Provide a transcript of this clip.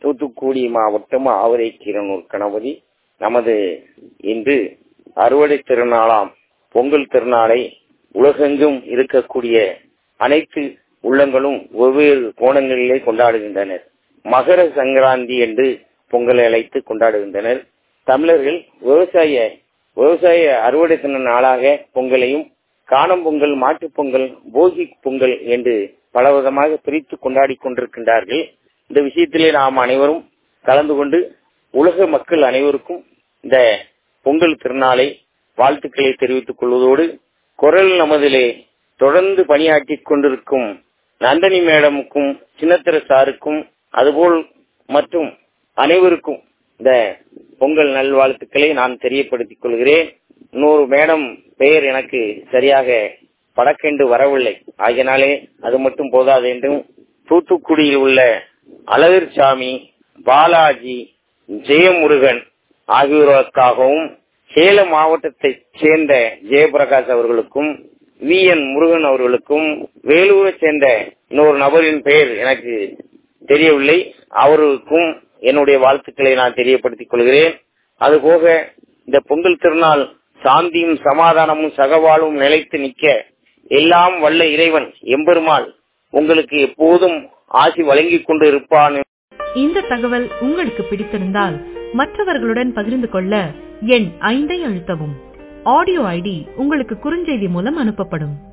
தூத்துக்குடி மாவட்டம் ஆவரை கீரனூர் கணபதி. நமது இன்று அறுவடை திருநாளாம் பொங்கல் திருநாளை உலகெங்கும் இருக்கக்கூடிய அனைத்து உள்ளங்களும் வெவ்வேறு கோணங்களிலே கொண்டாடுகின்றனர். மகர சங்கராந்தி என்று பொங்கலை அழைத்து கொண்டாடுகின்றனர். தமிழர்கள் விவசாய அறுவடை திருநாளாக பொங்கலையும் காணும் பொங்கல், மாட்டுப் பொங்கல், போகி பொங்கல் என்று பலவிதமாக பிரித்து கொண்டாடி கொண்டிருக்கின்றார்கள். இந்த விஷயத்திலே நாம் அனைவரும் கலந்து கொண்டு உலக மக்கள் அனைவருக்கும் இந்த பொங்கல் திருநாளை வாழ்த்துக்களை தெரிவித்துக் கொள்வதோடு, குரல் நமதிலே தொடர்ந்து பணியாற்றிக் கொண்டிருக்கும் நந்தினி மேடமுக்கும் சின்னத்திர சாருக்கும் அதுபோல் மற்றும் அனைவருக்கும் இந்த பொங்கல் நல்வாழ்த்துக்களை நான் தெரியப்படுத்திக் கொள்கிறேன். இன்னொரு மேடம் பெயர் எனக்கு சரியாக படக்கென்று வரவில்லை, ஆகினாலே அது மட்டும் போதாது என்றும் தூத்துக்குடியில் உள்ள அழகர் சாமி, பாலாஜி, ஜெயமுருகன் ஆகியோருக்காகவும், சேலம் மாவட்டத்தைச் சேர்ந்த ஜெயபிரகாஷ் அவர்களுக்கும், VN முருகன் அவர்களுக்கும், வேலூரை சேர்ந்த இன்னொரு நபரின் பெயர் எனக்கு தெரியவில்லை, அவர்களுக்கும் என்னுடைய வாழ்த்துக்களை நான் தெரியப்படுத்திக் கொள்கிறேன். அதுபோக இந்த பொங்கல் திருநாள் சாந்தியும் சமாதானமும் சகவாழ்வும் நிலைத்து நிற்க எல்லாம் வல்ல இறைவன் எம்பெருமாள் உங்களுக்கு எப்போதும் ஆசி வழங்கிக் கொண்டு இருப்பான். இந்த தகவல் உங்களுக்கு பிடித்திருந்தால் மற்றவர்களுடன் பகிர்ந்து கொள்ள எண் 5 அழுத்தவும். ஆடியோ ஐடி உங்களுக்கு குறுஞ்செய்தி மூலம் அனுப்பப்படும்.